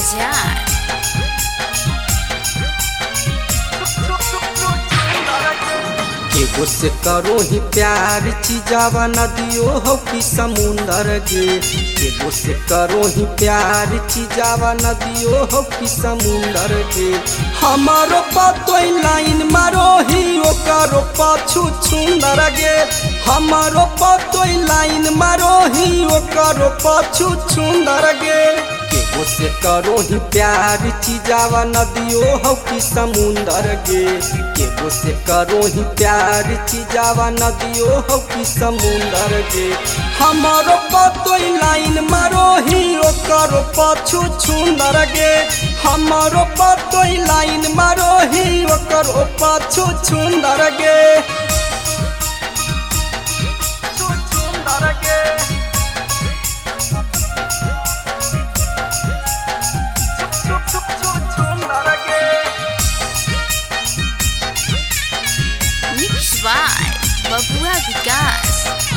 बाजार। एगो से करो ही प्यार चीजावा नदियो हो कि समुंदर गे। एगो से करो ही प्यार चीजावा नदियो हो कि समुंदर गे। हमारो पतोई लाइन मारो ही ओकरो पाछू छुंदर गे। हमारो पतोई लाइन मारो ही ओकरो पाछू छुंदर गे। एगो से करो ही प्यार चीजावा नदियो हो कि समुंदर गे। एगो से करो ही प्यार चीजावा नदियो हो कि समुंदर गे। हमारो पतोई लाइन मारो ही ओकरो पाछू छुंदर गे। हमारो पतोई लाइन मारो ही ओकरो पाछू छुंदर गे। मिक्स बाय बबुआ विकास।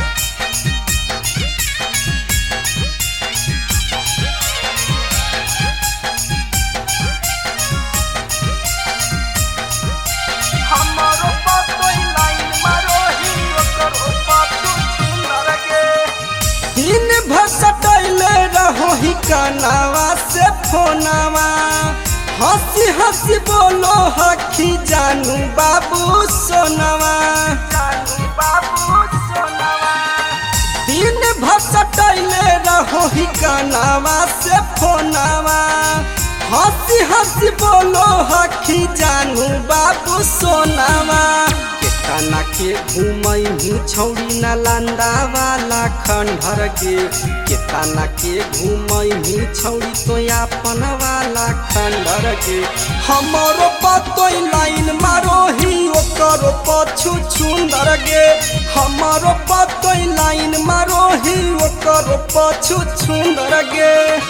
हमारो पतोई लाइन मारो ही ओकरो पाछू छुंदर गे। दिन भर सटैले रहो ही कनावा से फोनावा। हंसी हंसी बोलो हखी जानू बाबू सोनावा। जानू बाबू सोनावा। दिन भर सटैले रहो ही कनावा से फोनावा। हंसी हंसी बोलो हखी जानू बाबू सोनावा। केतना के घूमई ही छौड़ी नालंदा वाला खंडर गे। केतना के घूमई ही छौड़ी तो अपन वाला खंडर गे। हमारो पतोई लाइन मारो ही ओकरो पाछू छुंदर गे। हमारो पतोई लाइन मारो ही ओकरो पाछू छुंदर गे।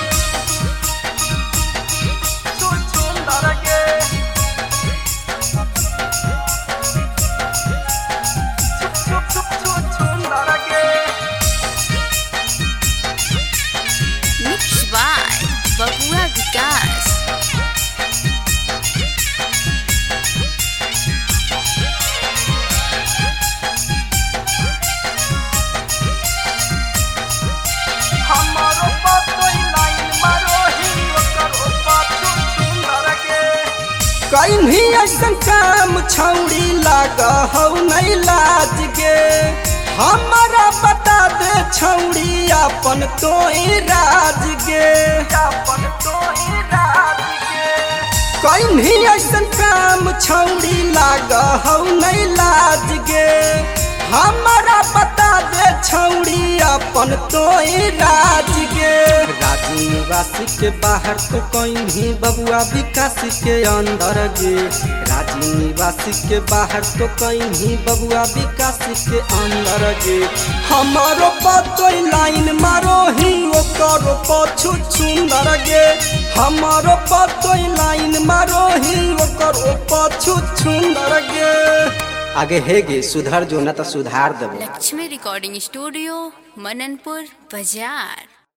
मिक्स बाय बबुआ विकास। हमारो पतोई लाइन मारो ही ओकरो पाछू छुंदर गे। कहीं ऐसन काम छौड़ी लागा हौ नहीं लाज गे। हमारा बता दे छौड़ी अपन तो राज गे। अपन तो राज गे। कहीं ऐसन काम छौड़ी लागा हौ नहीं लाज गे। हमारा बता दे छौड़ी अपन तो राज गे। राजी निवासी के बाहर तो कहीं बबुआ विकास के अंदर गे। राजी निवासी के बाहर तो कहीं बबुआ विकास के अंदर गे। हमारो पतोई लाइन मारो ही ओकरो पाछू छुंदर गे। हमारो पतोई लाइन मारो ही ओकरो पाछू छुंदर गे। आगे हेगे सुधर जो न तो सुधार देबो। लक्ष्मी रिकॉर्डिंग स्टूडियो मननपुर बाजार।